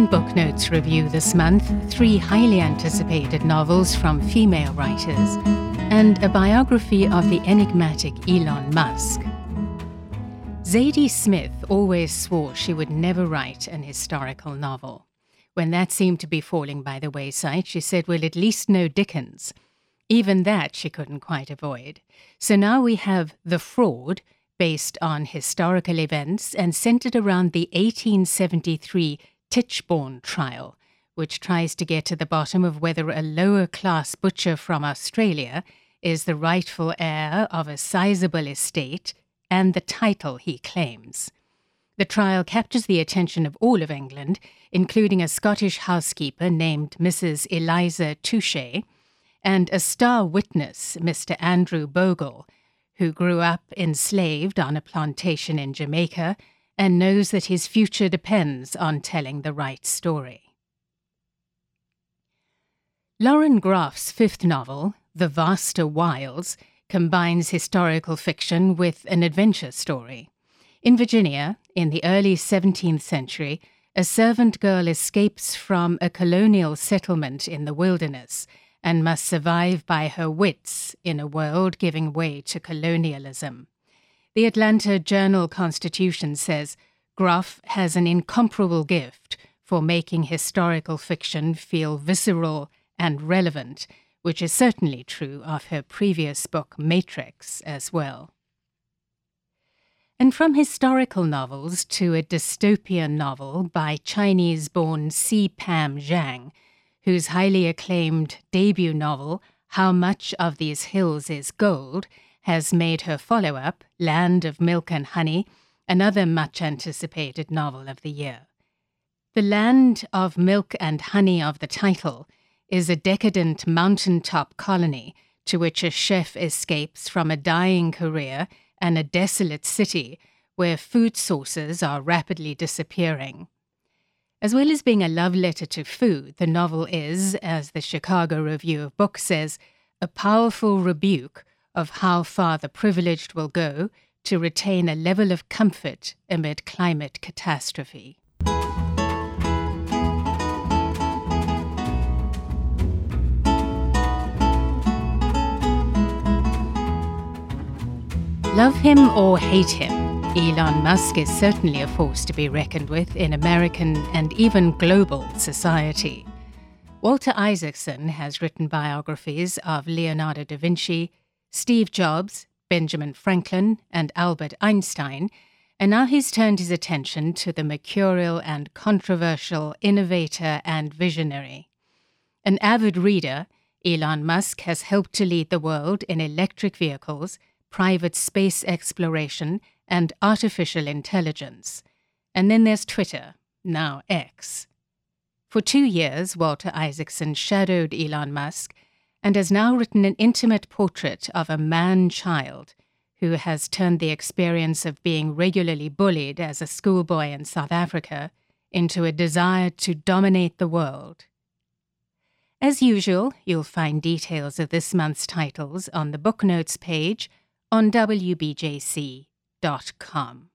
On Booknotes review this month, 3 highly anticipated novels from female writers and a biography of the enigmatic Elon Musk. Zadie Smith always swore she would never write an historical novel. When that seemed to be falling by the wayside, she said, well, at least no Dickens. Even that she couldn't quite avoid. So now we have The Fraud, based on historical events and centered around the 1873 Tichborne trial, which tries to get to the bottom of whether a lower-class butcher from Australia is the rightful heir of a sizable estate and the title he claims. The trial captures the attention of all of England, including a Scottish housekeeper named Mrs. Eliza Touchet and a star witness, Mr. Andrew Bogle, who grew up enslaved on a plantation in Jamaica and knows that his future depends on telling the right story. Lauren Groff's 5th novel, The Vaster Wilds, combines historical fiction with an adventure story. In Virginia, in the early 17th century, a servant girl escapes from a colonial settlement in the wilderness and must survive by her wits in a world giving way to colonialism. The Atlanta Journal-Constitution says Groff has an incomparable gift for making historical fiction feel visceral and relevant, which is certainly true of her previous book, Matrix, as well. And from historical novels to a dystopian novel by Chinese-born C. Pam Zhang, whose highly acclaimed debut novel, How Much of These Hills is Gold, has made her follow-up, Land of Milk and Honey, another much-anticipated novel of the year. The Land of Milk and Honey of the title is a decadent mountaintop colony to which a chef escapes from a dying career and a desolate city where food sources are rapidly disappearing. As well as being a love letter to food, the novel is, as the Chicago Review of Books says, a powerful rebuke of how far the privileged will go to retain a level of comfort amid climate catastrophe. Love him or hate him, Elon Musk is certainly a force to be reckoned with in American and even global society. Walter Isaacson has written biographies of Leonardo da Vinci, Steve Jobs, Benjamin Franklin, and Albert Einstein, and now he's turned his attention to the mercurial and controversial innovator and visionary. An avid reader, Elon Musk has helped to lead the world in electric vehicles, private space exploration, and artificial intelligence. And then there's Twitter, now X. For 2 years, Walter Isaacson shadowed Elon Musk and has now written an intimate portrait of a man-child who has turned the experience of being regularly bullied as a schoolboy in South Africa into a desire to dominate the world. As usual, you'll find details of this month's titles on the Booknotes page on WBJC.com.